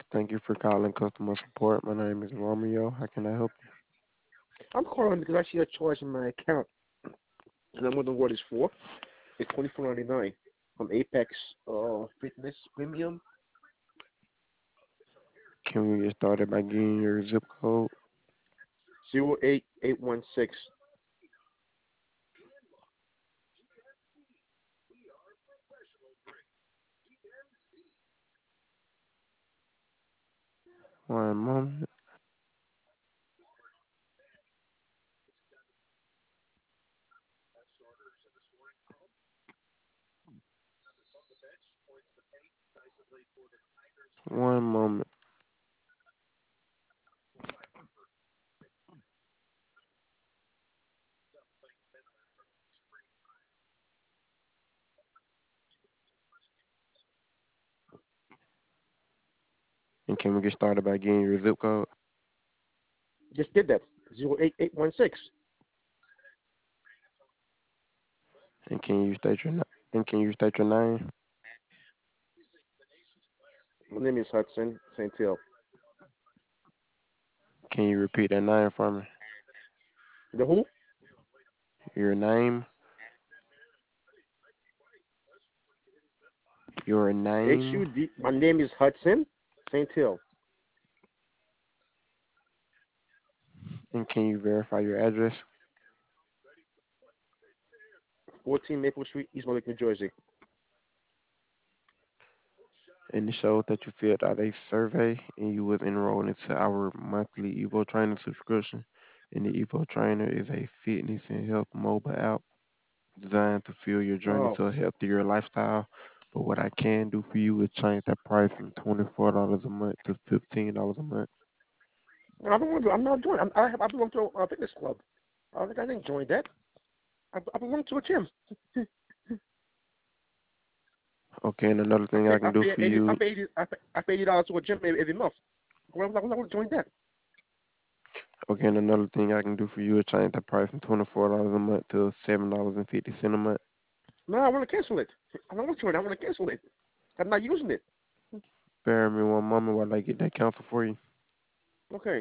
Thank you for calling customer support. My name is Romeo. How can I help I'm calling because I see a charge in my account, and I'm wondering what it's for. It's $24.99 from Apex Fitness Premium. you? Can we get started by getting your zip code? 08816. 1 moment. 1 moment. And can we get started by getting your zip code? Just did that. 08816. And can you state your name? My name is Hudson St. Hill. Can you repeat that name for me? The who? Your name? Your name? HUD. My name is Hudson St. Hill. And can you verify your address? 14 Maple Street, East Warwick, New Jersey. And it showed that you filled out a survey and you was enrolled into our monthly Evo Trainer subscription. And the Evo Trainer is a fitness and health mobile app designed to fuel your journey Oh. to a healthier lifestyle. But what I can do for you is change that price from $24 a month to $15 a month. I don't want to. I'm not doing. I belong to a fitness club. I didn't join that. I belong to a gym. Okay, and another I thing pay. I can I do pay for 80. I you, pay 80. I pay $80 to a gym every month. Why would I join that? okay, and another thing I can do for you is change that price from $24 a month to $7.50 a month. No, I want to cancel it. I don't want to join. I want to cancel it. I'm not using it. Bear me 1 moment while I get that cancel for you. Okay.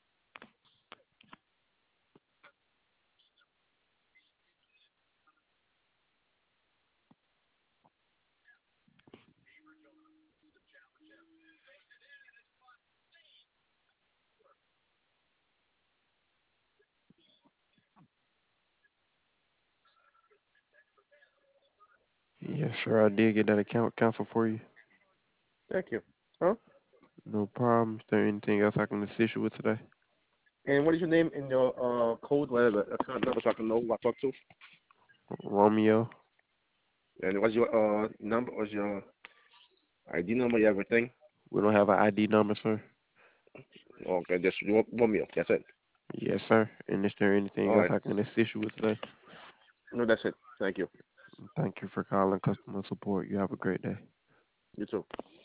Yes, sir, I did get that account cancel for you. Thank you. Huh? No problem. Is there anything else I can assist you with today? And what is your name and your code, whatever, account number so I can know who I talk to? Romeo. And what's your number? What's your ID number? Everything? We don't have an ID number, sir. Okay, just Romeo. That's it. Yes, sir. And is there anything All else right. I can assist you with today? No, that's it. Thank you. Thank you for calling customer support. You have a great day. You too.